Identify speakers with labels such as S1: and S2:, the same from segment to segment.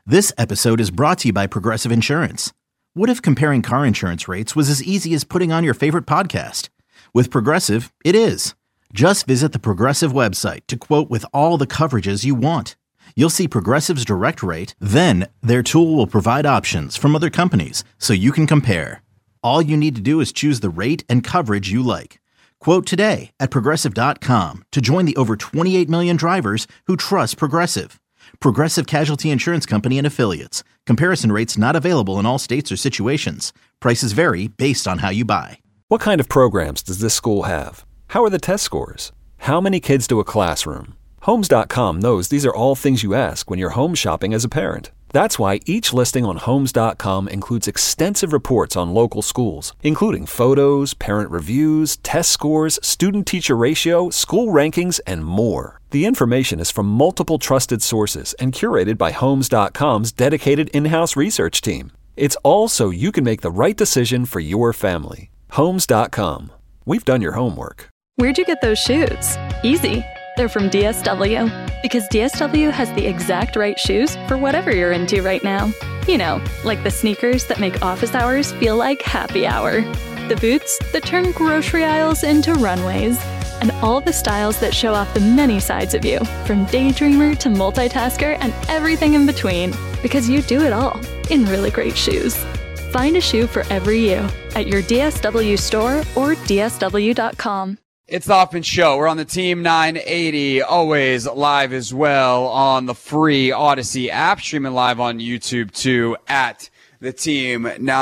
S1: This episode is brought to you by Progressive Insurance. What if comparing car insurance rates was as easy as putting on your favorite podcast? With Progressive, it is. Just visit the Progressive website to quote with all the coverages you want. You'll see Progressive's direct rate, then their tool will provide options from other companies so you can compare. All you need to do is choose the rate and coverage you like. Quote today at Progressive.com to join the over 28 million drivers who trust Progressive. Progressive Casualty Insurance Company and Affiliates. Comparison rates not available in all states or situations. Prices vary based on how you buy.
S2: What kind of programs does this school have? How are the test scores? How many kids do a classroom? Homes.com knows these are all things you ask when you're home shopping as a parent. That's why each listing on Homes.com includes extensive reports on local schools, including photos, parent reviews, test scores, student-teacher ratio, school rankings, and more. The information is from multiple trusted sources and curated by Homes.com's dedicated in-house research team. It's all so you can make the right decision for your family. Homes.com. We've done your homework.
S3: Where'd you get those shoes? Easy. They're from DSW. Because DSW has the exact right shoes for whatever you're into right now. You know, like the sneakers that make office hours feel like happy hour. The boots that turn grocery aisles into runways. And all the styles that show off the many sides of you, from daydreamer to multitasker and everything in between. Because you do it all in really great shoes. Find a shoe for every you at your DSW store or DSW.com.
S4: It's the Hoffman Show. We're on the Team 980, always live as well on the free Odyssey app, streaming live on YouTube too at the Team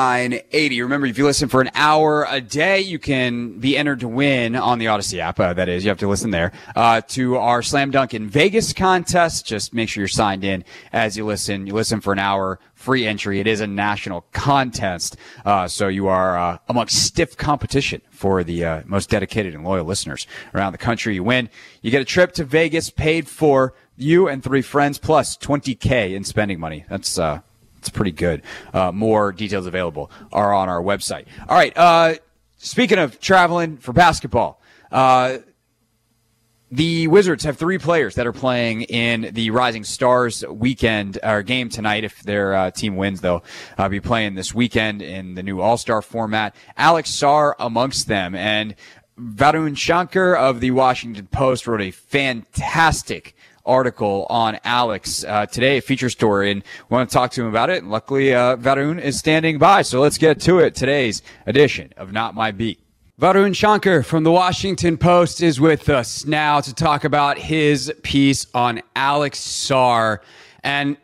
S4: 980. Remember, if you listen for an hour a day, you can be entered to win on the Odyssey app. That is, you have to listen there to our Slam Dunk in Vegas contest. Just make sure you're signed in as you listen. You listen for an hour, free entry. It is a national contest, so you are amongst stiff competition for the most dedicated and loyal listeners around the country. You win. You get a trip to Vegas paid for you and 3 friends plus $20K in spending money. It's pretty good. More details available are on our website. All right. Speaking of traveling for basketball, the Wizards have 3 players that are playing in the Rising Stars weekend or game tonight. If their team wins, they'll be playing this weekend in the new All-Star format. Alex Sarr amongst them, and Varun Shankar of the Washington Post wrote a fantastic article on Alex today, a feature story, and we want to talk to him about it. And luckily, Varun is standing by, so let's get to it. Today's edition of Not My Beat. Varun Shankar from the Washington Post is with us now to talk about his piece on Alex Sarr. And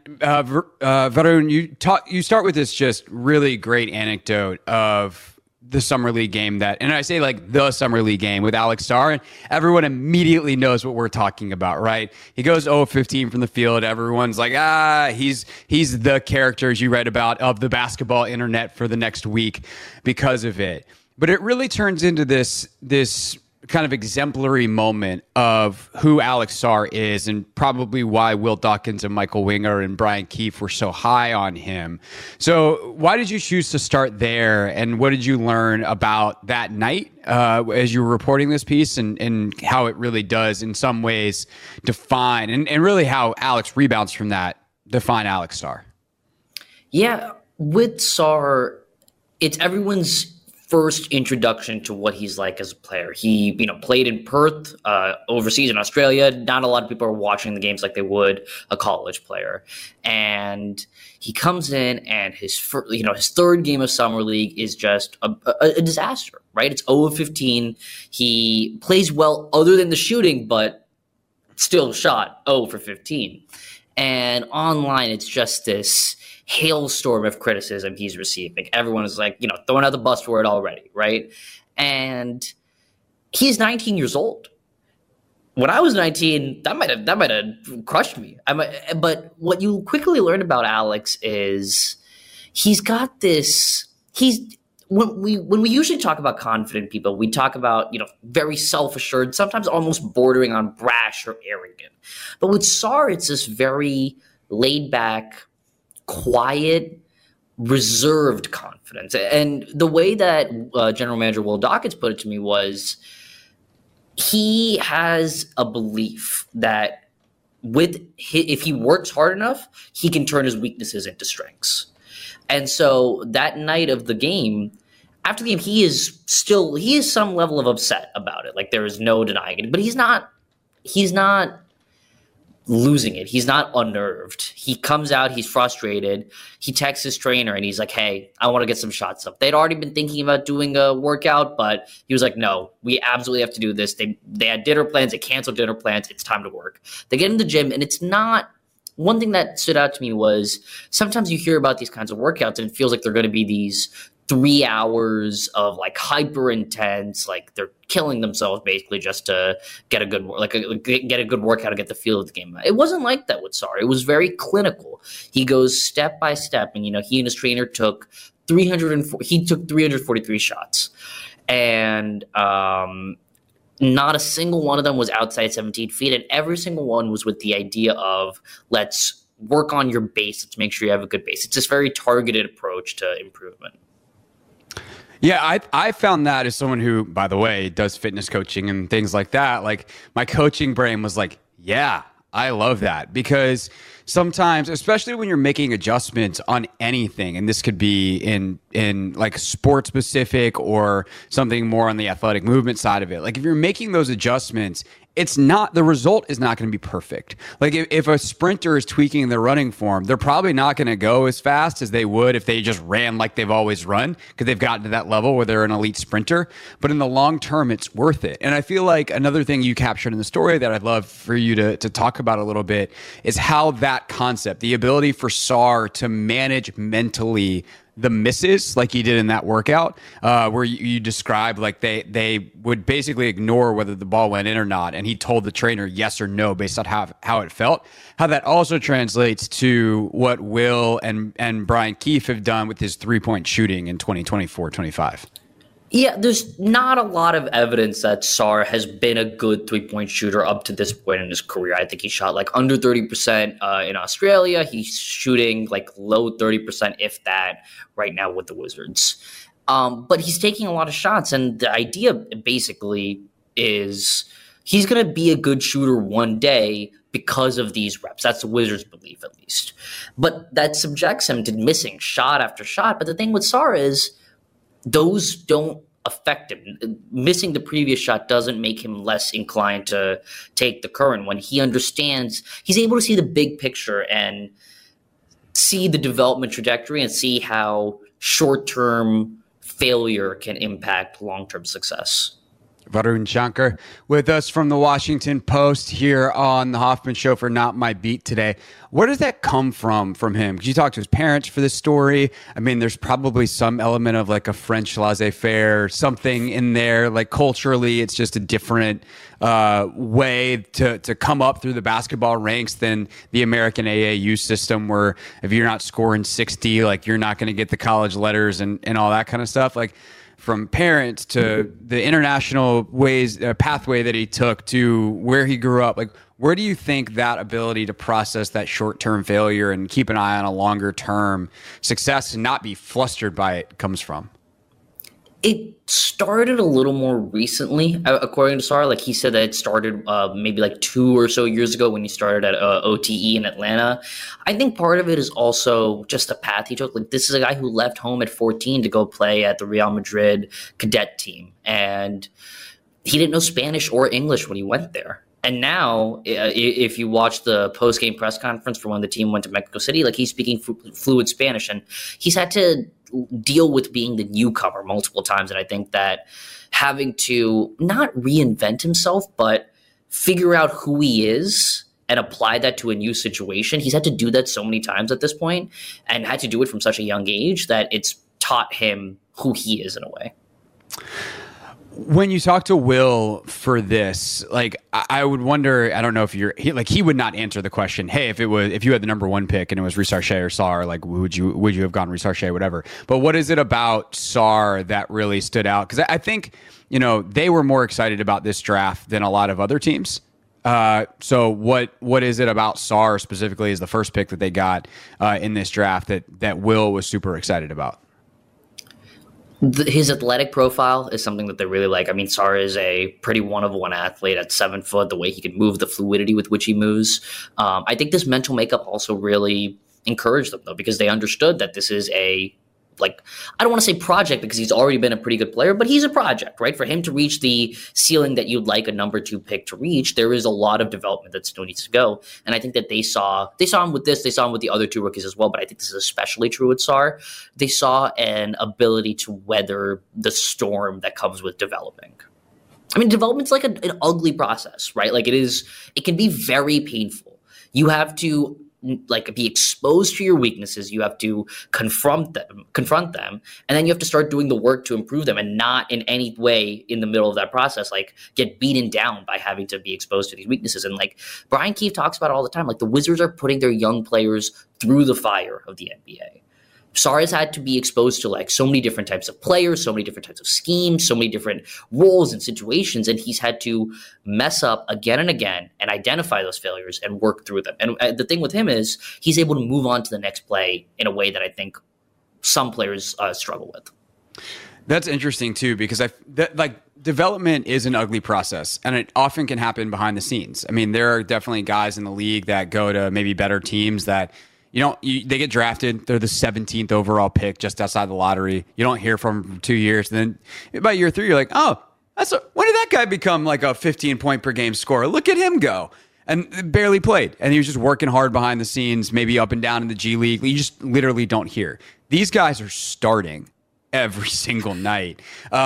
S4: Varun, you start with this just really great anecdote of the Summer League game and I say like the Summer League game with Alex Sarr, and everyone immediately knows what we're talking about, right? He goes 0-15 from the field. Everyone's like, he's the character, as you read about, of the basketball internet for the next week because of it. But it really turns into this kind of exemplary moment of who Alex Sarr is and probably why Will Dawkins and Michael Winger and Brian Keefe were so high on him. So why did you choose to start there, and what did you learn about that night as you were reporting this piece, and how it really does in some ways define, and really how Alex rebounds from that, define Alex Sarr? Yeah,
S5: with Sarr, it's everyone's first introduction to what he's like as a player. He, played in Perth, overseas in Australia. Not a lot of people are watching the games like they would a college player. And he comes in, and his third game of Summer League is just a disaster, right? It's 0-15. He plays well other than the shooting, but still shot 0-15. And online, it's just this hailstorm of criticism he's receiving. Everyone is like, throwing out the bus for it already, right? And he's 19 years old. When I was 19, that might have crushed me. But what you quickly learn about Alex is he's got this. When we usually talk about confident people, we talk about very self-assured, sometimes almost bordering on brash or arrogant. But with Sarr, it's this very laid back, quiet, reserved confidence. And the way that General Manager Will Dawkins put it to me was he has a belief that if he works hard enough, he can turn his weaknesses into strengths. And so that night of the game, after the game, he is some level of upset about it. Like, there is no denying it, but he's not losing it. He's not unnerved. He comes out, he's frustrated. He texts his trainer and he's like, hey, I want to get some shots up. They'd already been thinking about doing a workout, but he was like, no, we absolutely have to do this. They had dinner plans. They canceled dinner plans. It's time to work. They get in the gym, and it's not – one thing that stood out to me was sometimes you hear about these kinds of workouts and it feels like they're going to be these 3 hours of like hyper intense, like they're killing themselves basically just to get a good get a good workout to get the feel of the game. It wasn't like that with Sarr. It was very clinical. He goes step by step, and he and his trainer took 343 shots, and not a single one of them was outside 17 feet, and every single one was with the idea of let's work on your base. Let's make sure you have a good base. It's this very targeted approach to improvement.
S6: Yeah, I found that as someone who, by the way, does fitness coaching and things like that. Like, my coaching brain was like, yeah, I love that, because sometimes, especially when you're making adjustments on anything, and this could be in like sport specific or something more on the athletic movement side of it. Like, if you're making those adjustments, the result is not going to be perfect. Like, if a sprinter is tweaking their running form, they're probably not going to go as fast as they would if they just ran like they've always run, because they've gotten to that level where they're an elite sprinter. But in the long term, it's worth it. And I feel like another thing you captured in the story that I'd love for you to talk about a little bit is how that concept, the ability for Sarr to manage mentally the misses like he did in that workout, where you described like they would basically ignore whether the ball went in or not, and he told the trainer yes or no based on how it felt. How that also translates to what Will and Brian Keefe have done with his 3-point shooting in 2024-25.
S5: Yeah, there's not a lot of evidence that Sarr has been a good 3-point shooter up to this point in his career. I think he shot like under 30% in Australia. He's shooting like low 30%, if that, right now with the Wizards. But he's taking a lot of shots, and the idea basically is he's going to be a good shooter one day because of these reps. That's the Wizards' belief, at least. But that subjects him to missing shot after shot. But the thing with Sarr is those don't affect him. Missing the previous shot doesn't make him less inclined to take the current one. He understands, he's able to see the big picture and see the development trajectory and see how short-term failure can impact long-term success.
S6: Varun Shankar with us from the Washington Post here on the Hoffman Show for Not My Beat today. Where does that come from him? Because you talked to his parents for this story. I mean, there's probably some element of like a French laissez-faire, something in there. Like culturally, it's just a different way to come up through the basketball ranks than the American AAU system, where if you're not scoring 60, like you're not going to get the college letters and all that kind of stuff. Like, from parents to the international pathway that he took to where he grew up, like, where do you think that ability to process that short-term failure and keep an eye on a longer-term success and not be flustered by it comes from?
S5: It started a little more recently, according to Sarr. Like, he said that it started maybe like 2 or so years ago when he started at OTE in Atlanta. I think part of it is also just the path he took. Like, this is a guy who left home at 14 to go play at the Real Madrid cadet team. And he didn't know Spanish or English when he went there. And now, if you watch the post-game press conference for when the team went to Mexico City, like, he's speaking fluent Spanish, and he's had to deal with being the newcomer multiple times. And I think that having to not reinvent himself, but figure out who he is and apply that to a new situation, he's had to do that so many times at this point, and had to do it from such a young age that it's taught him who he is in a way.
S6: When you talk to Will for this, like, I would wonder, I don't know if he would not answer the question, hey, if you had the number 1 pick and it was Rhys Charché or Sarr, like, would you have gone Rhys Charché, whatever. But what is it about Sarr that really stood out? Because I think, they were more excited about this draft than a lot of other teams. So what is it about Sarr specifically as the first pick that they got in this draft that Will was super excited about?
S5: His athletic profile is something that they really like. I mean, Sarr is a pretty one-of-one athlete at 7 foot, the way he can move, the fluidity with which he moves. I think this mental makeup also really encouraged them, though, because they understood that this is I don't want to say project because he's already been a pretty good player, but he's a project, right? For him to reach the ceiling that you'd like a number 2 pick to reach, there is a lot of development that still needs to go. And I think that they saw him with this, they saw him with the other 2 rookies as well, but I think this is especially true with Sarr. They saw an ability to weather the storm that comes with developing. I mean, development's like an ugly process, right? Like it can be very painful. You have to be exposed to your weaknesses. You have to confront them, and then you have to start doing the work to improve them, and not in any way in the middle of that process get beaten down by having to be exposed to these weaknesses. And Brian Keefe talks about it all the time, the Wizards are putting their young players through the fire of the NBA. Sarr has had to be exposed to so many different types of players, so many different types of schemes, so many different roles and situations, and he's had to mess up again and again and identify those failures and work through them. And the thing with him is he's able to move on to the next play in a way that I think some players struggle with.
S6: That's interesting too, because development is an ugly process, and it often can happen behind the scenes. I mean, there are definitely guys in the league that go to maybe better teams that they get drafted. They're the 17th overall pick just outside the lottery. You don't hear from them for 2 years. And then by year 3, you're like, oh, when did that guy become a 15-point per game scorer? Look at him go. And barely played. And he was just working hard behind the scenes, maybe up and down in the G League. You just literally don't hear. These guys are starting every single night.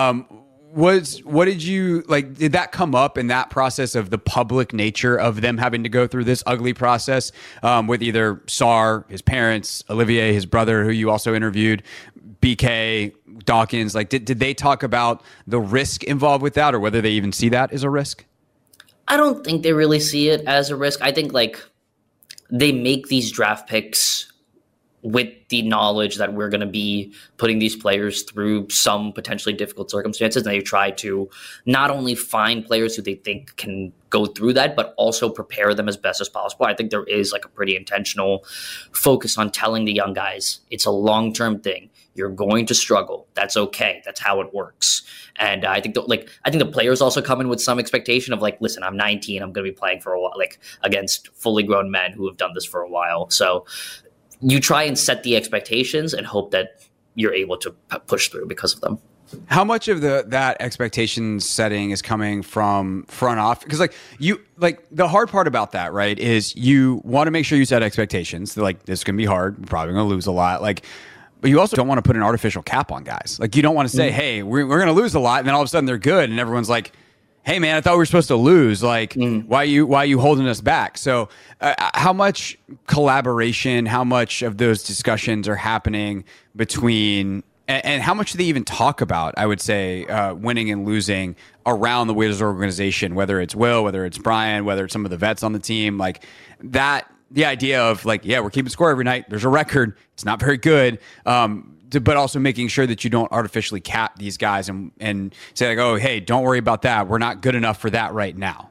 S6: What did you did that come up in that process of the public nature of them having to go through this ugly process with either Sarr, his parents, Olivier, his brother, who you also interviewed, BK, Dawkins? Did they talk about the risk involved with that, or whether they even see that as a risk?
S5: I don't think they really see it as a risk. I think they make these draft picks with the knowledge that we're going to be putting these players through some potentially difficult circumstances. And they try to not only find players who they think can go through that, but also prepare them as best as possible. I think there is a pretty intentional focus on telling the young guys, it's a long-term thing. You're going to struggle. That's okay. That's how it works. And I think the players also come in with some expectation of listen, I'm 19. I'm going to be playing for a while, against fully grown men who have done this for a while. So you try and set the expectations and hope that you're able to push through because of them.
S6: How much of that expectation setting is coming from front office? Because the hard part about that, right, is you want to make sure you set expectations. This is going to be hard. We're probably going to lose a lot. But you also don't want to put an artificial cap on guys. You don't want to say, hey, we're going to lose a lot, and then all of a sudden they're good, and everyone's like, hey man, I thought we were supposed to lose. Why are you holding us back? So how much collaboration, how much of those discussions are happening between, and how much do they even talk about, I would say, winning and losing around the Wizards organization, whether it's Will, whether it's Brian, whether it's some of the vets on the team, the idea of we're keeping score every night. There's a record. It's not very good. But also making sure that you don't artificially cap these guys and say oh, hey, don't worry about that. We're not good enough for that right now.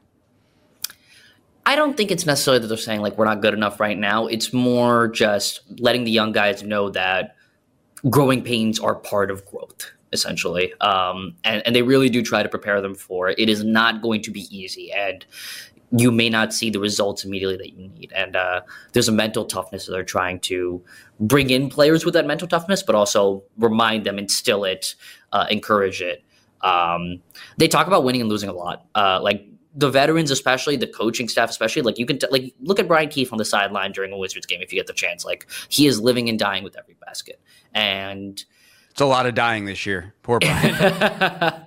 S5: I don't think it's necessarily that they're saying we're not good enough right now. It's more just letting the young guys know that growing pains are part of growth, essentially. And they really do try to prepare them for it. It is not going to be easy. And you may not see the results immediately that you need. And there's a mental toughness that they're trying to bring in players with that mental toughness, but also remind them, instill it, encourage it. They talk about winning and losing a lot. The veterans, especially the coaching staff, especially you can look at Brian Keefe on the sideline during a Wizards game if you get the chance. He is living and dying with every basket, and
S6: it's a lot of dying this year. Poor Brian.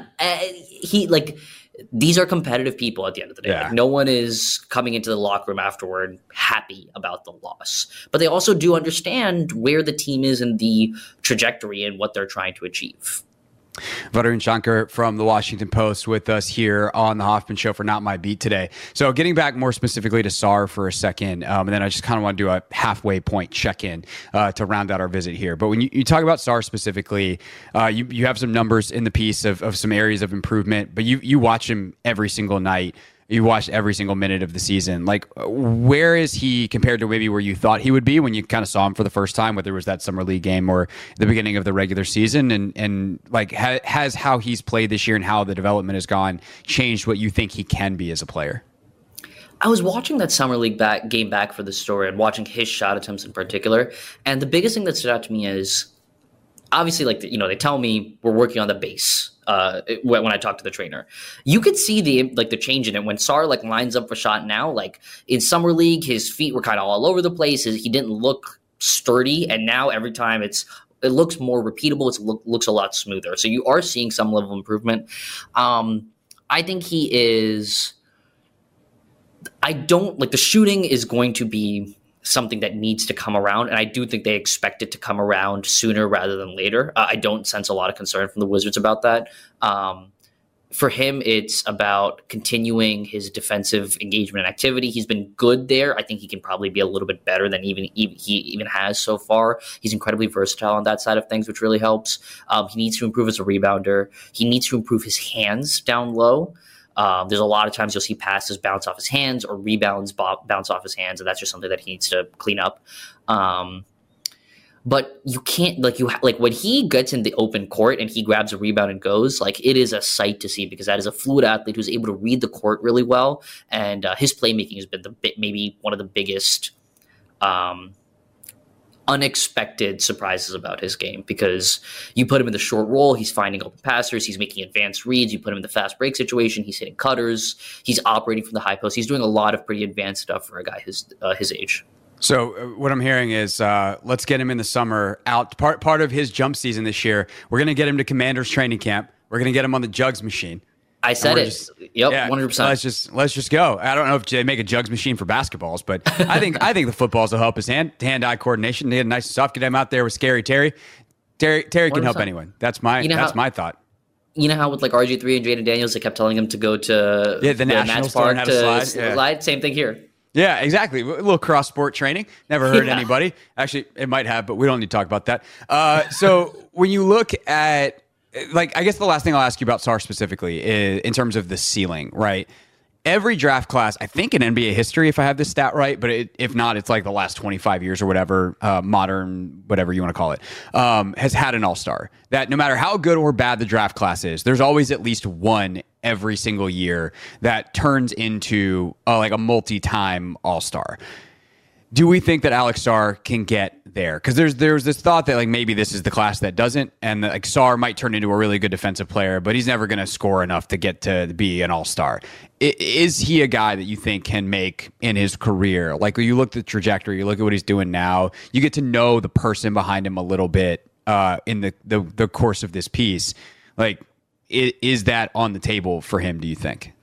S5: These are competitive people at the end of the day.
S6: Yeah.
S5: No one is coming into the locker room afterward happy about the loss. But they also do understand where the team is in the trajectory and what they're trying to achieve.
S6: Varun Shankar from the Washington Post with us here on the Hoffman Show for Not My Beat today. So getting back more specifically to Sarr for a second, and then I just kind of want to do a halfway point check-in to round out our visit here. But when you talk about Sarr specifically, you have some numbers in the piece of some areas of improvement, but you watch him every single night. You watched every single minute of the season. Like, where is he compared to maybe where you thought he would be when you kind of saw him for the first time, whether it was that summer league game or the beginning of the regular season? And like, has how he's played this year and how the development has gone changed what you think he can be as a player?
S5: I was watching that summer league game back for the story and watching his shot attempts in particular. And the biggest thing that stood out to me is obviously, like, they tell me we're working on the base when I talk to the trainer. You could see the change in it when Sarr like lines up for shot now. Like in summer league, his feet were kind of all over the place. He didn't look sturdy, and now every time it looks more repeatable. It looks a lot smoother. So you are seeing some level of improvement. I think he is. I don't like the shooting is going to be something that needs to come around, and I do think they expect it to come around sooner rather than later. I don't sense a lot of concern from the Wizards about that. For him, it's about continuing his defensive engagement and activity. He's been good there. I think he can probably be a little bit better than he even has so far. He's incredibly versatile on that side of things, which really helps. He needs to improve as a rebounder. He needs to improve his hands down low. There's a lot of times you'll see passes bounce off his hands or rebounds bounce off his hands, and that's just something that he needs to clean up. But you can't like when he gets in the open court and he grabs a rebound and goes, like, it is a sight to see, because that is a fluid athlete who's able to read the court really well, and his playmaking has been maybe one of the biggest unexpected surprises about his game, because you put him in the short roll, he's finding open passers, he's making advanced reads. You put him in the fast break situation, he's hitting cutters, he's operating from the high post. He's doing a lot of pretty advanced stuff for a guy his age.
S6: So what I'm hearing is let's get him in the summer out. Part of his jump season this year, we're going to get him to Commanders training camp. We're going to get him on the jugs machine.
S5: I said it. Yep,
S6: yeah,
S5: 100%.
S6: Let's just go. I don't know if they make a jugs machine for basketballs, but I think the footballs will help his hand-eye coordination. They had nice stuff. Get him out there with Scary Terry. Terry can help anyone. That's my thought.
S5: You know how with like RG3 and Jaden Daniels, they kept telling him to go to
S6: the National Park to
S5: slide. Same thing here.
S6: Yeah, exactly. A little cross-sport training. Never hurt anybody. Actually, it might have, but we don't need to talk about that. So when you look at, like, I guess the last thing I'll ask you about Sarr specifically is in terms of the ceiling, right? Every draft class, I think in NBA history, if I have this stat right, but if not, it's like the last 25 years or whatever, modern, whatever you want to call it, has had an all-star. That no matter how good or bad the draft class is, there's always at least one every single year that turns into like a multi-time all-star. Do we think that Alex Sarr can get there? Because there's this thought that like maybe this is the class that doesn't, and like Sarr might turn into a really good defensive player, but he's never going to score enough to get to be an all-star. Is he a guy that you think can make in his career? Like when you look at the trajectory, you look at what he's doing now, you get to know the person behind him a little bit in the course of this piece. Like, is that on the table for him, do you think?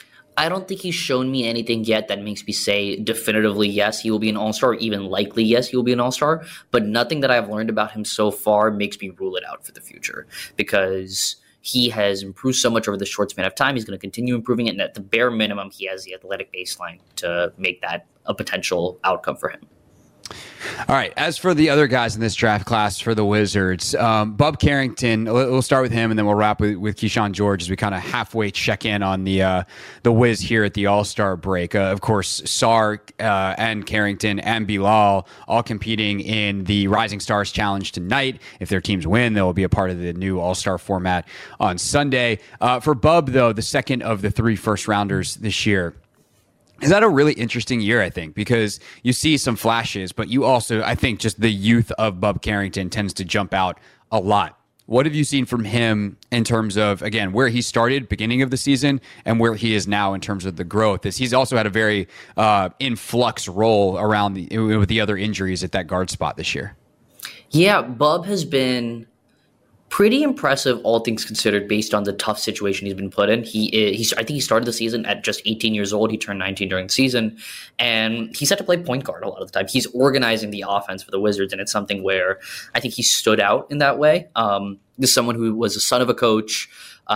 S5: I don't think he's shown me anything yet that makes me say definitively, yes, he will be an all-star, or even likely, yes, he will be an all-star. But nothing that I've learned about him so far makes me rule it out for the future, because he has improved so much over the short span of time. He's going to continue improving it. And at the bare minimum, he has the athletic baseline to make that a potential outcome for him.
S6: All right. As for the other guys in this draft class for the Wizards, Bub Carrington, we'll start with him, and then we'll wrap with Keyshawn George as we kind of halfway check in on the Wiz here at the All-Star break. Of course, Sarr and Carrington and Bilal all competing in the Rising Stars Challenge tonight. If their teams win, they will be a part of the new All-Star format on Sunday. For Bub, though, the second of the 3 first-rounders this year, is that a really interesting year, I think, because you see some flashes, but you also, I think, just the youth of Bub Carrington tends to jump out a lot. What have you seen from him in terms of, again, where he started beginning of the season and where he is now in terms of the growth? He's also had a very in flux role around with the other injuries at that guard spot this year.
S5: Yeah, Bub has been pretty impressive, all things considered, based on the tough situation he's been put in. I think he started the season at just 18 years old. He turned 19 during the season, and he's set to play point guard a lot of the time. He's organizing the offense for the Wizards, and it's something where I think he stood out in that way. This is someone who was the son of a coach,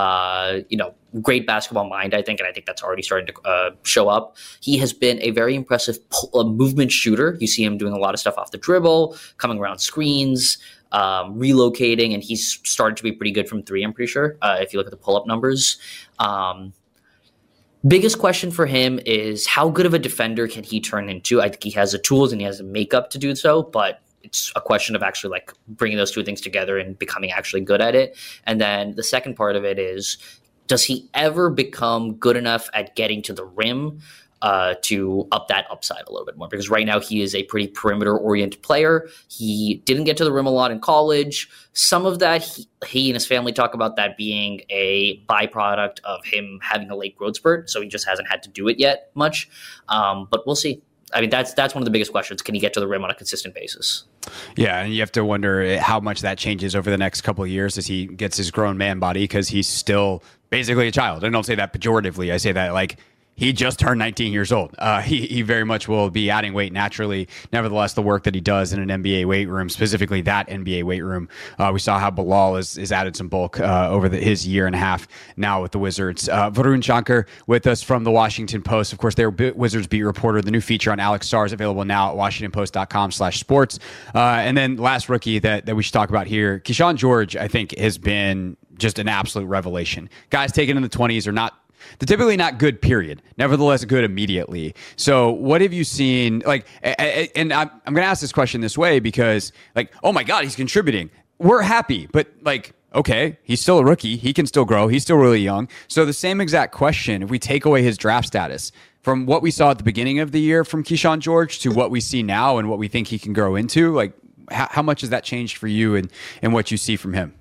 S5: great basketball mind, I think, and I think that's already starting to show up. He has been a very impressive movement shooter. You see him doing a lot of stuff off the dribble, coming around screens, relocating, and he's started to be pretty good from 3, I'm pretty sure, if you look at the pull-up numbers. Biggest question for him is how good of a defender can he turn into? I think he has the tools and he has the makeup to do so, but it's a question of actually like bringing those two things together and becoming actually good at it. And then the second part of it is, does he ever become good enough at getting to the rim to up that upside a little bit more? Because right now he is a pretty perimeter-oriented player. He didn't get to the rim a lot in college. Some of that, he and his family talk about that being a byproduct of him having a late growth spurt, so he just hasn't had to do it yet much. But we'll see. I mean, that's one of the biggest questions. Can he get to the rim on a consistent basis?
S6: Yeah, and you have to wonder how much that changes over the next couple of years as he gets his grown man body, because he's still basically a child. I don't say that pejoratively. I say that like he just turned 19 years old. He very much will be adding weight naturally. Nevertheless, the work that he does in an NBA weight room, specifically that NBA weight room, we saw how Bilal has added some bulk over his year and a half now with the Wizards. Varun Shankar with us from the Washington Post. Of course, they're Wizards beat reporter. The new feature on Alex Sarr is available now at WashingtonPost.com/sports. And then last rookie that we should talk about here, Keyshawn George, I think has been just an absolute revelation. Guys taken in the 20s are they're typically not good, period. Nevertheless, good immediately. So what have you seen? Like, and I'm going to ask this question this way because, like, oh my God, he's contributing. We're happy, but like, okay, he's still a rookie. He can still grow. He's still really young. So the same exact question, if we take away his draft status, from what we saw at the beginning of the year from Keyshawn George to what we see now and what we think he can grow into, like, how much has that changed for you and what you see from him?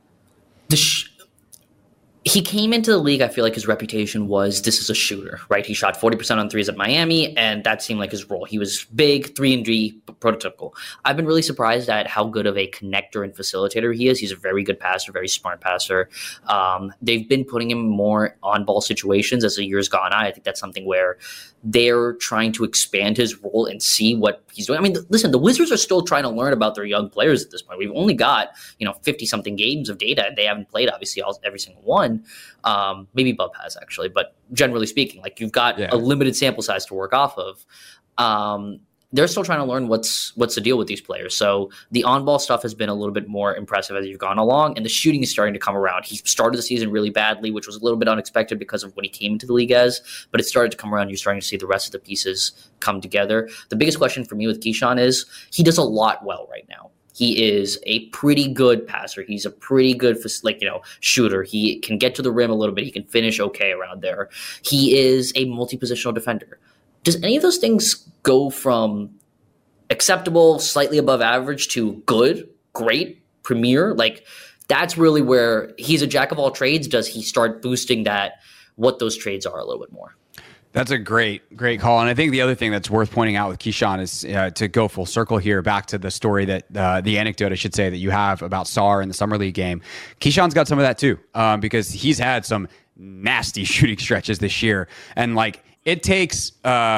S5: He came into the league, I feel like his reputation was this is a shooter, right? He shot 40% on threes at Miami, and that seemed like his role. He was big, 3-and-D, prototypical. I've been really surprised at how good of a connector and facilitator he is. He's a very good passer, very smart passer. They've been putting him more on-ball situations as the years gone on. I think that's something where they're trying to expand his role and see what he's doing. I mean, listen, the Wizards are still trying to learn about their young players at this point. We've only got 50-something games of data. They haven't played, obviously, every single one. Maybe Bub has, actually, but generally speaking, like, you've got a limited sample size to work off of. They're still trying to learn what's the deal with these players. So the on-ball stuff has been a little bit more impressive as you've gone along, and the shooting is starting to come around. He started the season really badly, which was a little bit unexpected because of what he came into the league as, but it started to come around. You're starting to see the rest of the pieces come together. The biggest question for me with Keyshawn is he does a lot well right now. He is a pretty good passer. He's a pretty good, shooter. He can get to the rim a little bit. He can finish okay around there. He is a multi-positional defender. Does any of those things go from acceptable, slightly above average to good, great, premier? Like, that's really where he's a jack of all trades. Does he start boosting what those trades are a little bit more?
S6: That's a great call. And I think the other thing that's worth pointing out with Keyshawn is to go full circle here back to the story that the anecdote, I should say, that you have about Sarr in the Summer League game. Keyshawn's got some of that too, because he's had some nasty shooting stretches this year. And like, it takes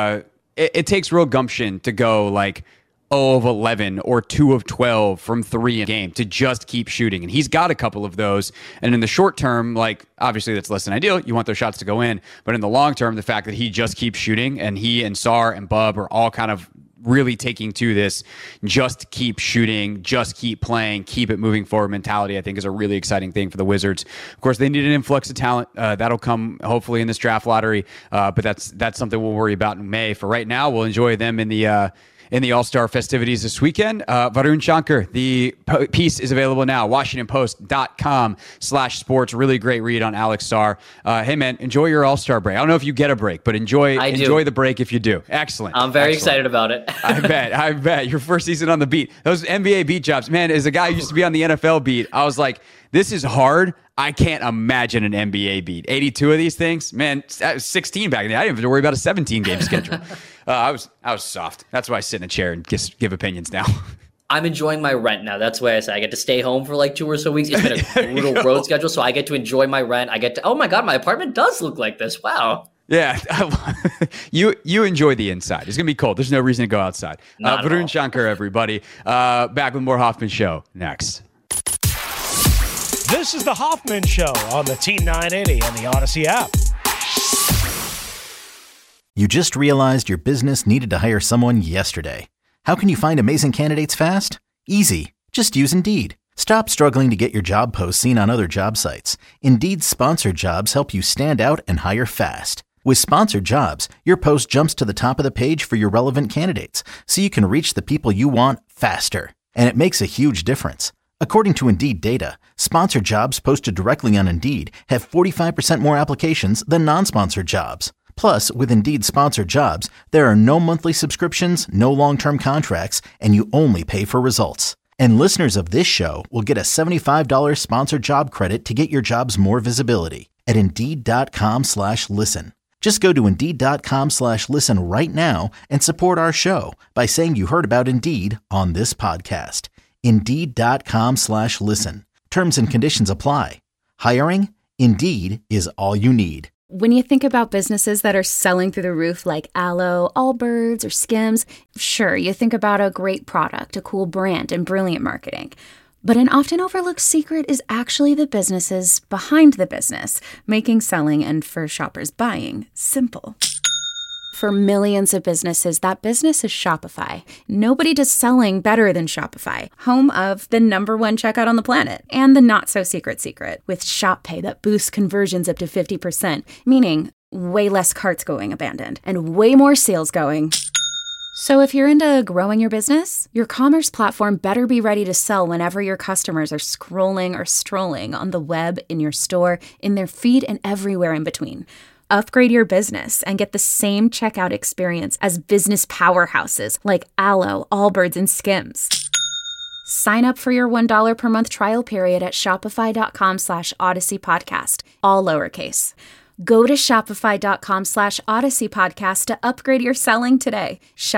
S6: real gumption to go like 0 of 11 or 2 of 12 from 3 a game to just keep shooting. And he's got a couple of those. And in the short term, like, obviously that's less than ideal. You want those shots to go in. But in the long term, the fact that he just keeps shooting, and he and Sarr and Bub are all kind of really taking to this just keep shooting, just keep playing, keep it moving forward mentality, I think is a really exciting thing for the Wizards. Of course, they need an influx of talent. That'll come hopefully in this draft lottery. But that's something we'll worry about in May. For right now, we'll enjoy them in the All-Star festivities this weekend. Varun Shankar, the piece is available now, WashingtonPost.com/sports. Really great read on Alex Sarr. Hey, man, enjoy your All-Star break. I don't know if you get a break, but enjoy the break if you do. Excellent.
S5: I'm very excited about it.
S6: I bet. Your first season on the beat. Those NBA beat jobs. Man, as a guy who used to be on the NFL beat, I was like, this is hard. I can't imagine an NBA beat. 82 of these things? Man, 16 back then. I didn't have to worry about a 17-game schedule. I was soft. That's why I sit in a chair and give opinions now.
S5: I'm enjoying my rent now. That's why I say I get to stay home for like 2 or so weeks. It's been a brutal road schedule, so I get to enjoy my rent. Oh my God, my apartment does look like this. Wow.
S6: Yeah, you enjoy the inside. It's going to be cold. There's no reason to go outside. Varun Shankar, everybody. Back with more Hoffman Show next.
S7: This is the Hoffman Show on the Team 980 and the Odyssey app.
S1: You just realized your business needed to hire someone yesterday. How can you find amazing candidates fast? Easy. Just use Indeed. Stop struggling to get your job posts seen on other job sites. Indeed's sponsored jobs help you stand out and hire fast. With Sponsored Jobs, your post jumps to the top of the page for your relevant candidates, so you can reach the people you want faster. And it makes a huge difference. According to Indeed data, sponsored jobs posted directly on Indeed have 45% more applications than non-sponsored jobs. Plus, with Indeed Sponsored Jobs, there are no monthly subscriptions, no long-term contracts, and you only pay for results. And listeners of this show will get a $75 sponsored job credit to get your jobs more visibility at Indeed.com/listen. Just go to Indeed.com/listen right now and support our show by saying you heard about Indeed on this podcast. Indeed.com/listen. Terms and conditions apply. Hiring? Indeed is all you need.
S8: When you think about businesses that are selling through the roof like Aloe, Allbirds, or Skims, sure, you think about a great product, a cool brand, and brilliant marketing. But an often overlooked secret is actually the businesses behind the business, making selling and for shoppers buying simple. For millions of businesses, that business is Shopify. Nobody does selling better than Shopify, home of the #1 checkout on the planet and the not-so-secret secret with Shop Pay that boosts conversions up to 50%, meaning way less carts going abandoned and way more sales going. So if you're into growing your business, your commerce platform better be ready to sell whenever your customers are scrolling or strolling on the web, in your store, in their feed, and everywhere in between. Upgrade your business and get the same checkout experience as business powerhouses like Aloe, Allbirds, and Skims. Sign up for your $1 per month trial period at shopify.com/Odyssey Podcast, all lowercase. Go to shopify.com/Odyssey Podcast to upgrade your selling today.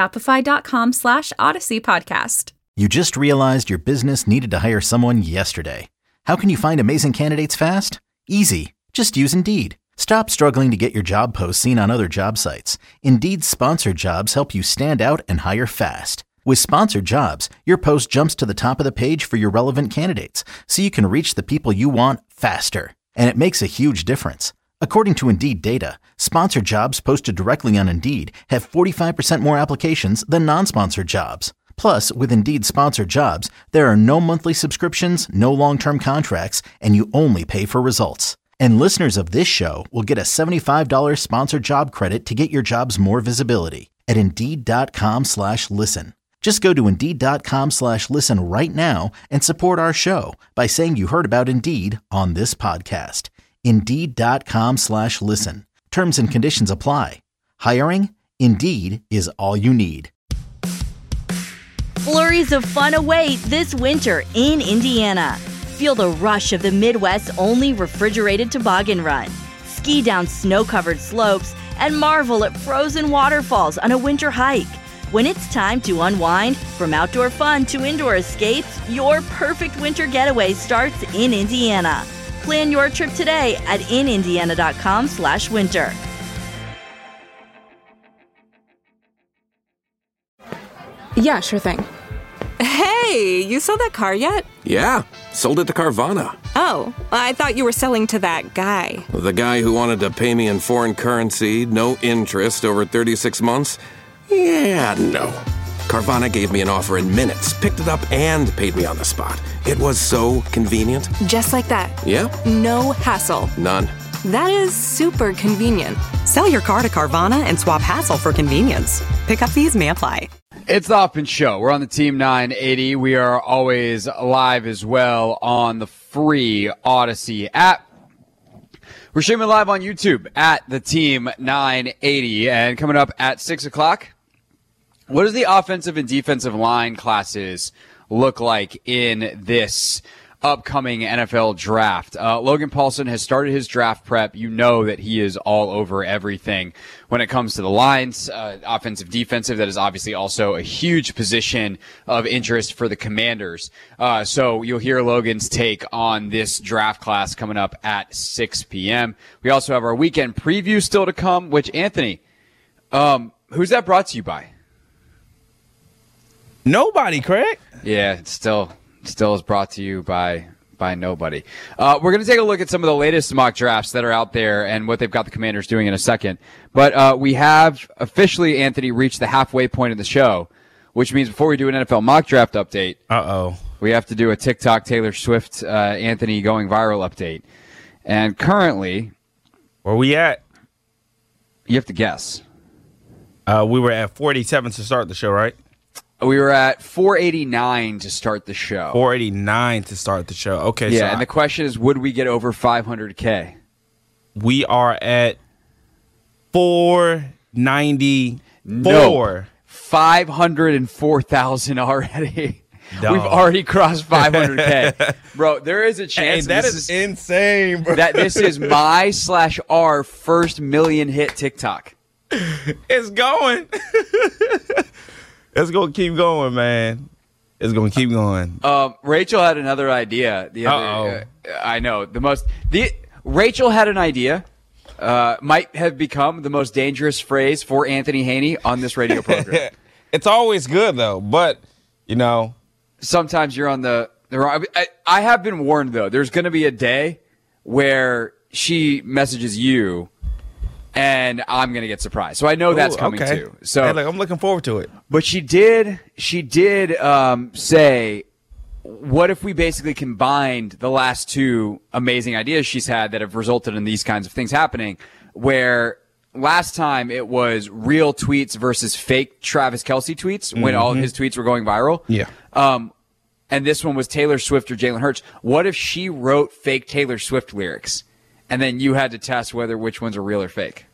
S8: Shopify.com/Odyssey Podcast.
S1: You just realized your business needed to hire someone yesterday. How can you find amazing candidates fast? Easy. Just use Indeed. Stop struggling to get your job posts seen on other job sites. Indeed's Sponsored Jobs help you stand out and hire fast. With Sponsored Jobs, your post jumps to the top of the page for your relevant candidates, so you can reach the people you want faster. And it makes a huge difference. According to Indeed data, sponsored jobs posted directly on Indeed have 45% more applications than non-sponsored jobs. Plus, with Indeed Sponsored Jobs, there are no monthly subscriptions, no long-term contracts, and you only pay for results. And listeners of this show will get a $75 sponsored job credit to get your jobs more visibility at Indeed.com/listen. Just go to Indeed.com/listen right now and support our show by saying you heard about Indeed on this podcast. Indeed.com/listen. Terms and conditions apply. Hiring? Indeed is all you need.
S9: Flurries of fun await this winter in Indiana. Feel the rush of the Midwest's only refrigerated toboggan run. Ski down snow-covered slopes and marvel at frozen waterfalls on a winter hike. When it's time to unwind, from outdoor fun to indoor escapes, your perfect winter getaway starts in Indiana. Plan your trip today at inindiana.com/winter.
S10: Yeah, sure thing. Hey, you sold that car yet?
S11: Yeah, sold it to Carvana.
S10: Oh, I thought you were selling to that guy.
S11: The guy who wanted to pay me in foreign currency, no interest, over 36 months? Yeah, no. Carvana gave me an offer in minutes, picked it up, and paid me on the spot. It was so convenient.
S10: Just like that.
S11: Yep.
S10: No hassle.
S11: None.
S10: That is super convenient.
S12: Sell your car to Carvana and swap hassle for convenience. Pickup fees may apply.
S4: It's the Hoffman Show. We're on the Team 980. We are always live as well on the free Odyssey app. We're streaming live on YouTube at the Team 980. And coming up at 6 o'clock, what does the offensive and defensive line classes look like in this upcoming NFL draft? Logan Paulson has started his draft prep. You know that he is all over everything when it comes to the lines, offensive, defensive. That is obviously also a huge position of interest for the Commanders. So you'll hear Logan's take on this draft class coming up at 6 p.m. We also have our weekend preview still to come, which, Anthony, who's that brought to you by?
S13: Nobody, Craig.
S4: Yeah, it still is brought to you by nobody. We're going to take a look at some of the latest mock drafts that are out there and what they've got the Commanders doing in a second. But we have officially, Anthony, reached the halfway point of the show, which means before we do an NFL mock draft update, we have to do a TikTok Taylor Swift Anthony going viral update. And currently,
S13: where we at?
S4: You have to guess.
S13: We were at 487 to start the show, right?
S4: We were at 489 to start the show.
S13: 489 to start the show. Okay.
S4: Yeah,
S13: so
S4: and the question is, would we get over 500K?
S13: We are at 494.
S4: No. 504,000 already.
S13: Dog.
S4: We've already crossed 500K. Bro, there is a chance.
S13: Hey, that is insane, bro.
S4: That this is my/our first million hit TikTok.
S13: It's going. It's going to keep going, man. It's going to keep going.
S4: Rachel had another idea. I know. Rachel had an idea. Might have become the most dangerous phrase for Anthony Haney on this radio program.
S13: It's always good, though. But,
S4: sometimes you're on the wrong. I have been warned, though. There's going to be a day where she messages you, and I'm going to get surprised. So I know that's coming too. So
S13: hey, I'm looking forward to it.
S4: But she did say, what if we basically combined the last two amazing ideas she's had that have resulted in these kinds of things happening, where last time it was real tweets versus fake Travis Kelce tweets when all of his tweets were going viral.
S13: Yeah.
S4: And this one was Taylor Swift or Jalen Hurts. What if she wrote fake Taylor Swift lyrics and then you had to test which ones are real or fake?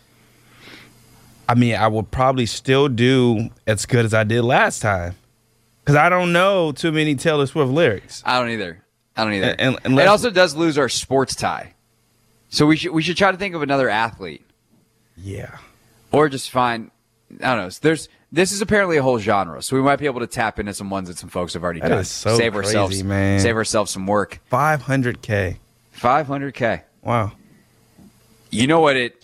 S13: I mean, I would probably still do as good as I did last time because I don't know too many Taylor Swift lyrics.
S4: I don't either.
S13: And
S4: it also does lose our sports tie. So we should try to think of another athlete.
S13: Yeah.
S4: Or just find, I don't know. This is apparently a whole genre, so we might be able to tap into some ones that some folks have already done.
S13: That is so crazy, man.
S4: Save ourselves some work.
S13: 500K.
S4: 500K.
S13: Wow.
S4: You know what it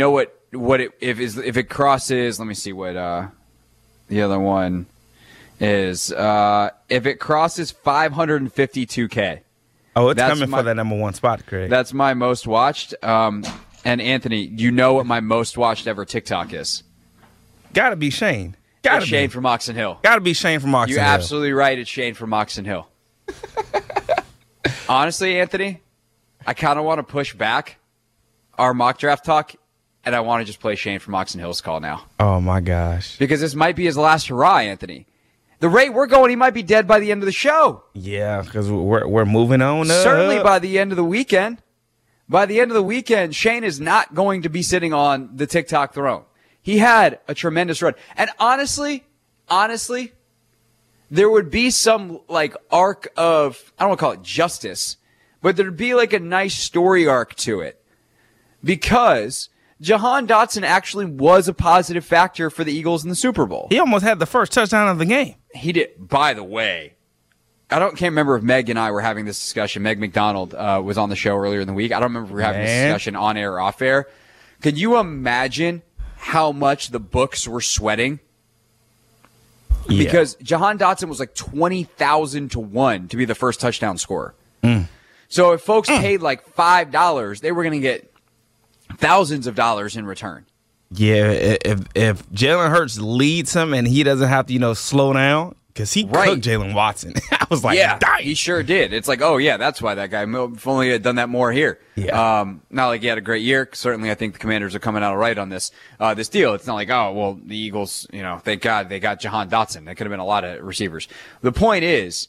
S4: if it crosses, let me see what the other one is. If it crosses 552K.
S13: Oh, it's coming for that number one spot, Craig.
S4: That's my most watched. And Anthony, you know what my most watched ever TikTok is?
S13: Gotta be Shane.
S4: It's Shane from Oxon Hill.
S13: Gotta be Shane from Oxon Hill.
S4: You're absolutely right. It's Shane from Oxon Hill. Honestly, Anthony, I kind of want to push back our mock draft talk, and I want to just play Shane from Oxon Hill's call now.
S13: Oh, my gosh.
S4: Because this might be his last hurrah, Anthony. The rate we're going, he might be dead by the end of the show.
S13: Yeah, because we're moving on up.
S4: Certainly by the end of the weekend. By the end of the weekend, Shane is not going to be sitting on the TikTok throne. He had a tremendous run. And honestly, there would be some arc of, I don't want to call it justice, but there'd be a nice story arc to it. Because Jahan Dotson actually was a positive factor for the Eagles in the Super Bowl.
S13: He almost had the first touchdown of the game.
S4: He did. By the way, can't remember if Meg and I were having this discussion. Meg McDonald was on the show earlier in the week. I don't remember if we were having this discussion on air or off air. Could you imagine how much the books were sweating? Yeah. Because Jahan Dotson was 20,000 to 1 to be the first touchdown scorer. So if folks paid $5, they were going to get thousands of dollars in return.
S13: Yeah, if Jalen Hurts leads him and he doesn't have to, slow down, because he cooked Jalen Watson. I was like,
S4: yeah,
S13: dang.
S4: He sure did. It's oh, yeah, that's why that guy, if only he had done that more here.
S13: Yeah.
S4: Not like he had a great year. Certainly, I think the Commanders are coming out all right on this deal. It's not the Eagles, thank God they got Jahan Dotson. That could have been a lot of receivers. The point is,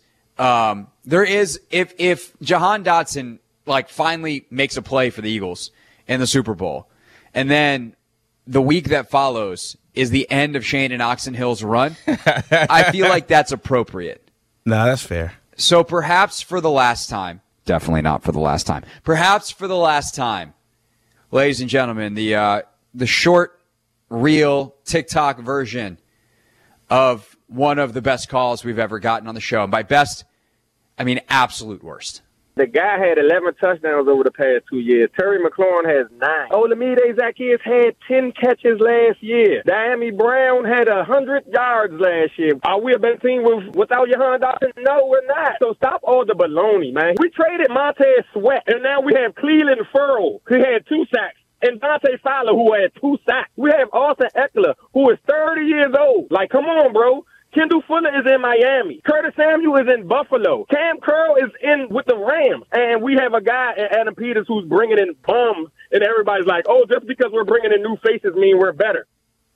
S4: if Jahan Dotson, finally makes a play for the Eagles in the Super Bowl, and then the week that follows is the end of Shane and Oxon Hill's run, I feel like that's appropriate.
S13: No, that's fair.
S4: So perhaps for the last time, definitely not for the last time, perhaps for the last time, ladies and gentlemen, the short, real TikTok version of one of the best calls we've ever gotten on the show. And by best, I mean absolute worst.
S14: The guy had 11 touchdowns over the past 2 years. Terry McLaurin has 9. Olamide Zaccheaus had 10 catches last year. Diami Brown had 100 yards last year. Are we a better team without Jahan Dotson? No, we're not. So stop all the baloney, man. We traded Montez Sweat, and now we have Cleveland Ferrell, who had 2 sacks, and Dante Fowler, who had 2 sacks. We have Austin Eckler, who is 30 years old. Come on, bro. Kendall Fuller is in Miami. Curtis Samuel is in Buffalo. Cam Curl is in with the Rams. And we have a guy, Adam Peters, who's bringing in bums, and everybody's like, oh, just because we're bringing in new faces mean we're better.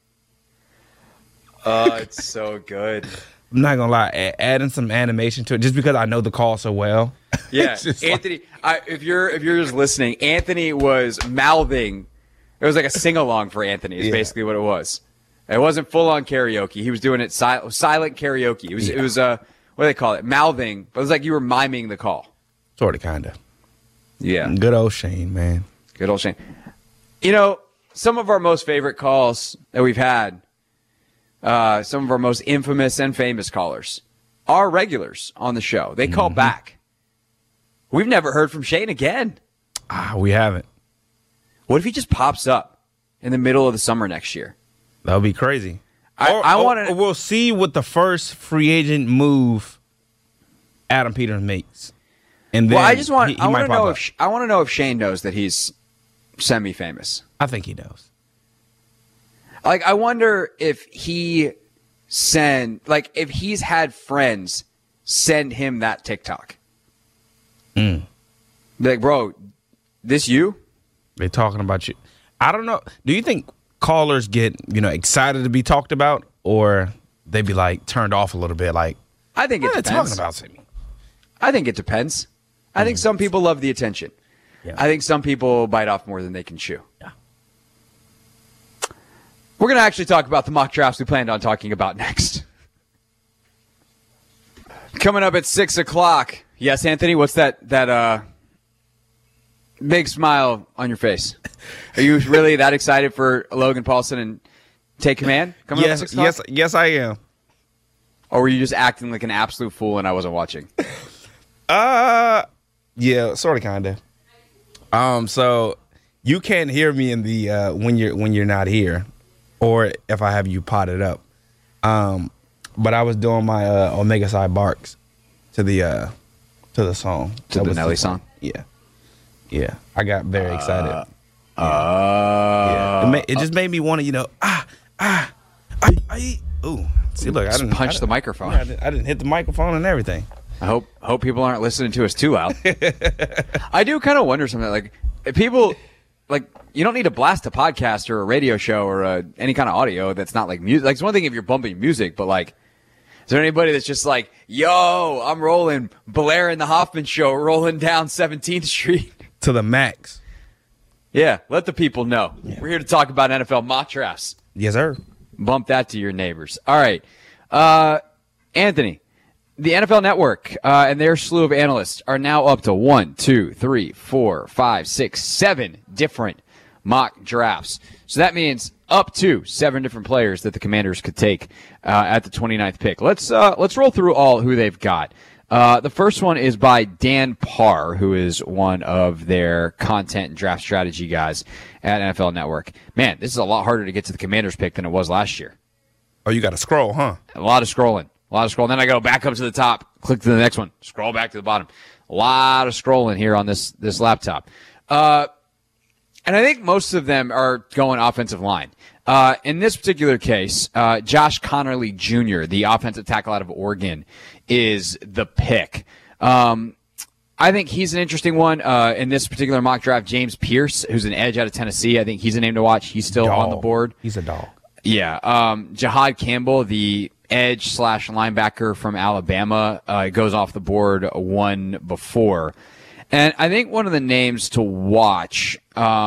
S4: Oh, it's so good.
S13: I'm not going to lie, adding some animation to it just because I know the call so well.
S4: Yeah, Anthony, if you're just listening, Anthony was mouthing. It was like a sing-along for Anthony is basically what it was. It wasn't full-on karaoke. He was doing it silent karaoke. It was what do they call it? Mouthing. But it was like you were miming the call.
S13: Sort of, kind of.
S4: Yeah.
S13: Good old Shane, man.
S4: Good old Shane. You know, some of our most favorite calls that we've had, some of our most infamous and famous callers are regulars on the show. They call back. We've never heard from Shane again.
S13: We haven't.
S4: What if he just pops up in the middle of the summer next year?
S13: That would be crazy.
S4: I want to.
S13: We'll see what the first free agent move Adam Peters makes, and then
S4: I just want.
S13: he
S4: I want
S13: might
S4: to know
S13: pop
S4: if I want to know if Shane knows that he's semi-famous.
S13: I think he knows.
S4: Like, I wonder if he if he's had friends send him that TikTok. Be like, bro, this you?
S13: They're talking about you. I don't know. Do you think callers get, excited to be talked about, or they be like turned off a little bit? Like,
S4: I think it depends.
S13: Talking about me.
S4: I think it depends. I think some people love the attention.
S13: Yeah.
S4: I think some people bite off more than they can chew. Yeah. We're going to actually talk about the mock drafts we planned on talking about next. Coming up at 6 o'clock. Yes, Anthony, what's that big smile on your face? Are you really that excited for Logan Paulson and Take Command coming up at 6 o'clock?
S13: Yes, I am.
S4: Or were you just acting like an absolute fool and I wasn't watching?
S13: Yeah, sort of, kind of. So you can't hear me in the when you're not here, or if I have you potted up. But I was doing my Omega Psi barks to the song.
S4: To the Nelly song?
S13: Yeah. I got very excited. Yeah. It just made me want to, ooh. See, look, I didn't
S4: punch the microphone.
S13: Yeah, I didn't hit the microphone and everything.
S4: I hope people aren't listening to us too loud. I do kind of wonder something. Like, if people, you don't need to blast a podcast or a radio show or any kind of audio that's not like music. Like, it's one thing if you're bumping music, but is there anybody that's just like, yo, I'm rolling Blair and the Hoffman Show, rolling down 17th Street
S13: to the max?
S4: Yeah, let the people know. Yeah. We're here to talk about NFL mock drafts.
S13: Yes, sir.
S4: Bump that to your neighbors. All right. Anthony, the NFL Network and their slew of analysts are now up to 1, 2, 3, 4, 5, 6, 7 different mock drafts. So that means up to 7 different players that the Commanders could take at the 29th pick. Let's roll through all who they've got. The first one is by Dan Parr, who is one of their content and draft strategy guys at NFL Network. Man, this is a lot harder to get to the Commanders pick than it was last year.
S13: Oh, you got to scroll, huh?
S4: A lot of scrolling. Then I go back up to the top, click to the next one, scroll back to the bottom. A lot of scrolling here on this laptop. And I think most of them are going offensive line. In this particular case, Josh Connerly Jr., the offensive tackle out of Oregon, is the pick. I think he's an interesting one. In this particular mock draft, James Pierce, who's an edge out of Tennessee, I think he's a name to watch. He's still on the board.
S13: He's a dog.
S4: Yeah. Jahad Campbell, the edge / linebacker from Alabama, goes off the board one before. And I think one of the names to watch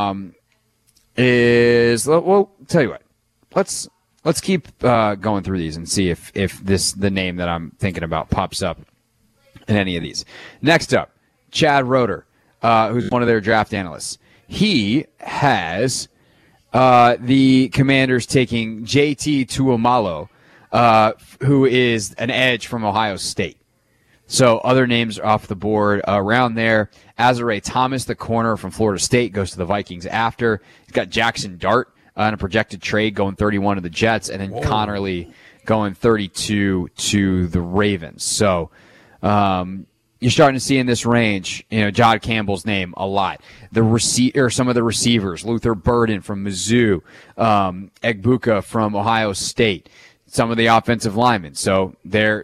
S4: is, well, tell you what, let's keep going through these and see if the name that I'm thinking about pops up in any of these. Next up, Chad Roeder, who's one of their draft analysts. He has the Commanders taking JT Tuamalo, who is an edge from Ohio State. So other names are off the board around there. Azare Thomas, the corner from Florida State, goes to the Vikings after. He's got Jackson Dart in a projected trade going 31 to the Jets, and then Connerly going 32 to the Ravens. So you're starting to see in this range, Jahad Campbell's name a lot. Some of the receivers, Luther Burden from Mizzou, Egbuka from Ohio State. some of the offensive linemen. So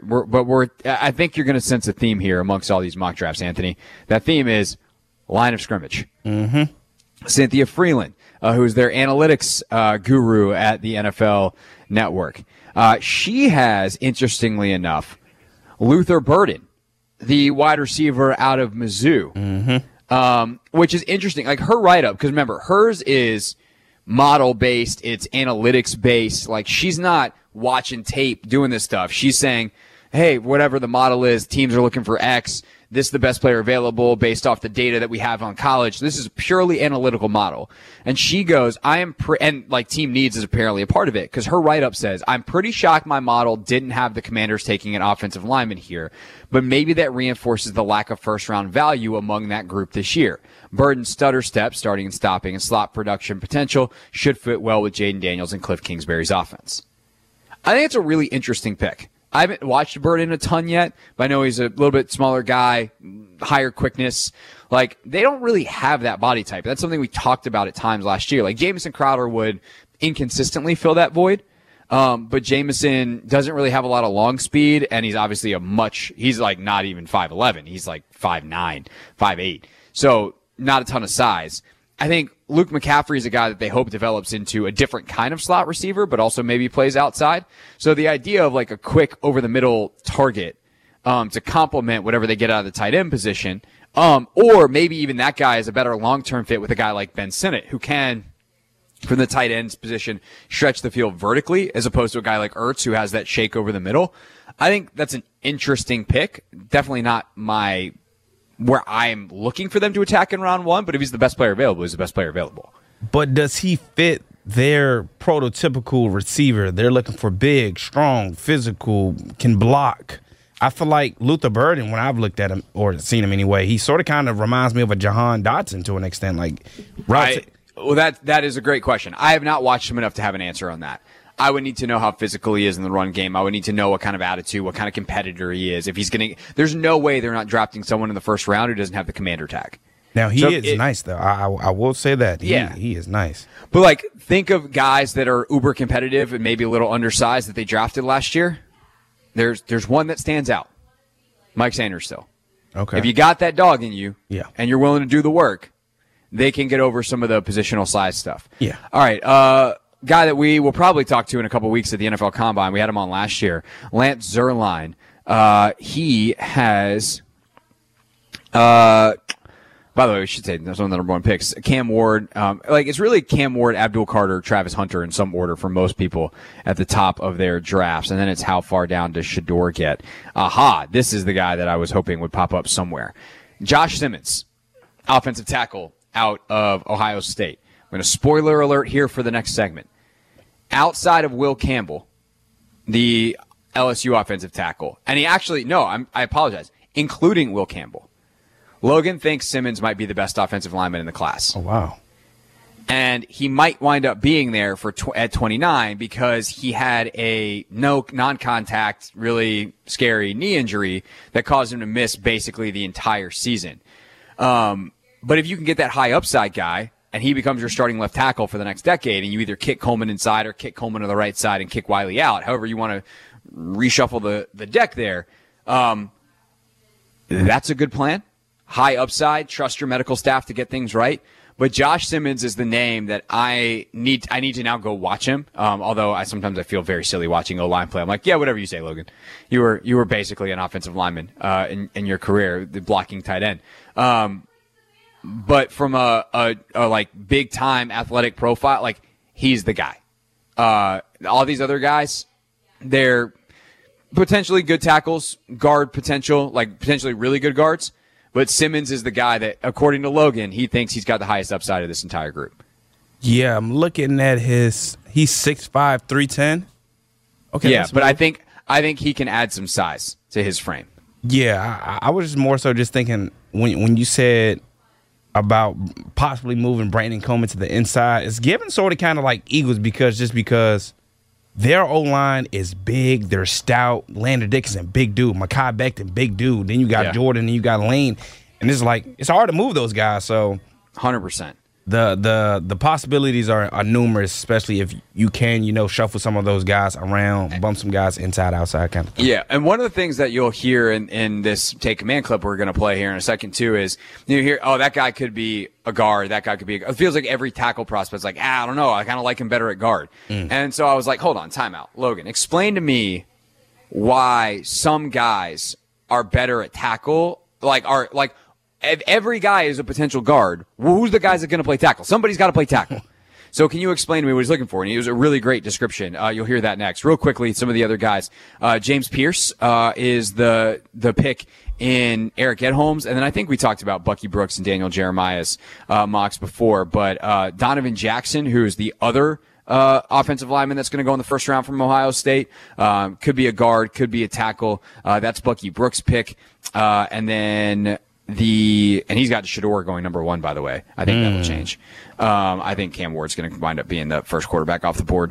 S4: I think you're going to sense a theme here amongst all these mock drafts, Anthony. That theme is line of scrimmage.
S13: Mm-hmm.
S4: Cynthia Freeland, who's their analytics guru at the NFL Network. She has, interestingly enough, Luther Burden, the wide receiver out of Mizzou, which is interesting. Like her write-up, because remember, hers is model-based, it's analytics-based. Like she's not watching tape doing this stuff. She's saying, hey, whatever the model is, teams are looking for X. This is the best player available based off the data that we have on college. This is a purely analytical model. And she goes, and like team needs is apparently a part of it, because her write-up says, I'm pretty shocked my model didn't have the Commanders taking an offensive lineman here, but maybe that reinforces the lack of first-round value among that group this year. Burden's stutter step, starting and stopping, and slot production potential should fit well with Jaden Daniels and Cliff Kingsbury's offense. I think it's a really interesting pick. I haven't watched Burden a ton yet, but I know he's a little bit smaller guy, higher quickness. Like, they don't really have that body type. That's something we talked about at times last year. Like, Jamison Crowder would inconsistently fill that void, but Jamison doesn't really have a lot of long speed, and he's obviously he's like not even 5'11". He's like 5'9", 5'8". So, not a ton of size. I think Luke McCaffrey is a guy that they hope develops into a different kind of slot receiver, but also maybe plays outside. So the idea of like a quick over the middle target, to complement whatever they get out of the tight end position, or maybe even that guy is a better long-term fit with a guy like Ben Sinnott, who can, from the tight end's position, stretch the field vertically, as opposed to a guy like Ertz, who has that shake over the middle. I think that's an interesting pick. Definitely not where I'm looking for them to attack in round one, but if he's the best player available, he's the best player available.
S13: But does he fit their prototypical receiver? They're looking for big, strong, physical, can block. I feel like Luther Burden, when I've looked at him or seen him anyway, he sort of kind of reminds me of a Jahan Dotson to an extent.
S4: Well, that is a great question. I have not watched him enough to have an answer on that. I would need to know how physical he is in the run game. I would need to know what kind of attitude, what kind of competitor he is. If he's there's no way they're not drafting someone in the first round who doesn't have the commander tag.
S13: Now he is nice though. I will say that. He is nice.
S4: But like, think of guys that are uber competitive and maybe a little undersized that they drafted last year. There's one that stands out. Mike Sainristil.
S13: Okay.
S4: If you got that dog in you,
S13: and
S4: you're willing to do the work, they can get over some of the positional size stuff.
S13: Yeah.
S4: All right. Guy that we will probably talk to in a couple weeks at the NFL Combine. We had him on last year. Lance Zierlein. He has, by the way, we should say that's one of the number one picks. Cam Ward. It's really Cam Ward, Abdul Carter, Travis Hunter in some order for most people at the top of their drafts. And then it's how far down does Shedeur get? This is the guy that I was hoping would pop up somewhere. Josh Simmons, offensive tackle out of Ohio State. I'm going to spoiler alert here for the next segment. Outside of Will Campbell, the LSU offensive tackle, and I apologize, including Will Campbell, Logan thinks Simmons might be the best offensive lineman in the class.
S13: Oh, wow.
S4: And he might wind up being there at 29 because he had a non-contact, really scary knee injury that caused him to miss basically the entire season. But if you can get that high upside guy, and he becomes your starting left tackle for the next decade, and you either kick Coleman inside or kick Coleman to the right side and kick Wiley out, however you want to reshuffle the deck there, that's a good plan. High upside, trust your medical staff to get things right. But Josh Simmons is the name that I need to now go watch him. Although sometimes I feel very silly watching O-line play. I'm like, yeah, whatever you say, Logan. You were basically an offensive lineman in your career, the blocking tight end. But from a like big time athletic profile, like he's the guy. All these other guys, they're potentially good tackles, guard potential, like potentially really good guards. But Simmons is the guy that, according to Logan, he thinks he's got the highest upside of this entire group.
S13: Yeah, I'm looking at he's 6'5", 310. Okay.
S4: Yeah, but I think he can add some size to his frame.
S13: Yeah, I was more so just thinking when you said about possibly moving Brandon Coleman to the inside, it's given sort of kind of like Eagles because their O-line is big, they're stout. Landon Dickinson, big dude. Mekhi Becton, big dude. Then you got Jordan, and you got Lane. And it's hard to move those guys. So
S4: 100%.
S13: the possibilities are numerous, especially if you can, shuffle some of those guys around, bump some guys inside, outside kind of thing.
S4: Yeah, and one of the things that you'll hear in this Take Command clip we're going to play here in a second, too, is you hear, oh, that guy could be a guard, that guy could be it feels like every tackle prospect's like, I don't know, I kind of like him better at guard. And so I was like, hold on, timeout. Logan, explain to me why some guys are better at tackle, if every guy is a potential guard, who's the guys that are going to play tackle? Somebody's got to play tackle. So can you explain to me what he's looking for? And it was a really great description. You'll hear that next. Real quickly, some of the other guys. James Pierce is the pick in Eric Edholm's. And then I think we talked about Bucky Brooks and Daniel Jeremiah's mocks before. But Donovan Jackson, who is the other offensive lineman that's going to go in the first round from Ohio State, could be a guard, could be a tackle. That's Bucky Brooks' pick. And then and he's got Shedeur going number 1, by the way. I think that'll change. I think Cam Ward's going to wind up being the first quarterback off the board.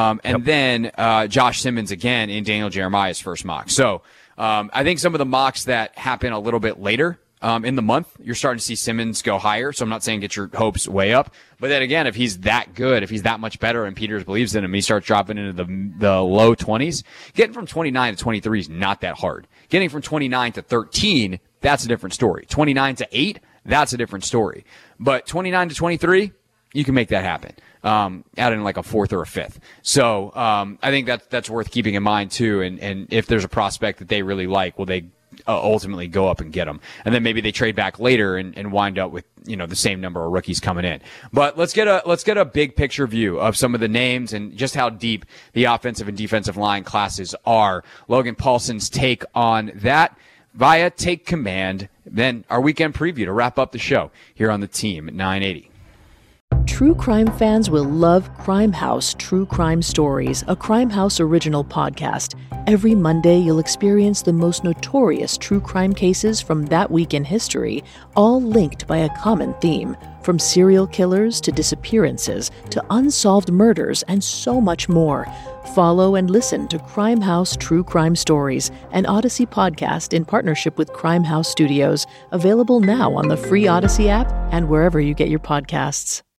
S4: Then Josh Simmons again in Daniel Jeremiah's first mock. So I think some of the mocks that happen a little bit later in the month, you're starting to see Simmons go higher. So I'm not saying get your hopes way up. But then again, if he's that good, if he's that much better and Peters believes in him, he starts dropping into the low 20s. Getting from 29 to 23 is not that hard. Getting from 29 to 13, that's a different story. 29 to 8, that's a different story. But 29 to 23, you can make that happen. Add in like a 4th or a 5th. So I think that's worth keeping in mind too. And if there's a prospect that they really like, will they ultimately go up and get them? And then maybe they trade back later and wind up with the same number of rookies coming in. But let's get a big picture view of some of the names and just how deep the offensive and defensive line classes are. Logan Paulsen's take on that via Take Command, then our weekend preview to wrap up the show here on the team at 980.
S15: True crime fans will love Crime House True Crime Stories, a Crime House original podcast. Every Monday, you'll experience the most notorious true crime cases from that week in history, all linked by a common theme. From serial killers to disappearances to unsolved murders and so much more. Follow and listen to Crime House True Crime Stories, an Odyssey podcast in partnership with Crime House Studios, available now on the free Odyssey app and wherever you get your podcasts.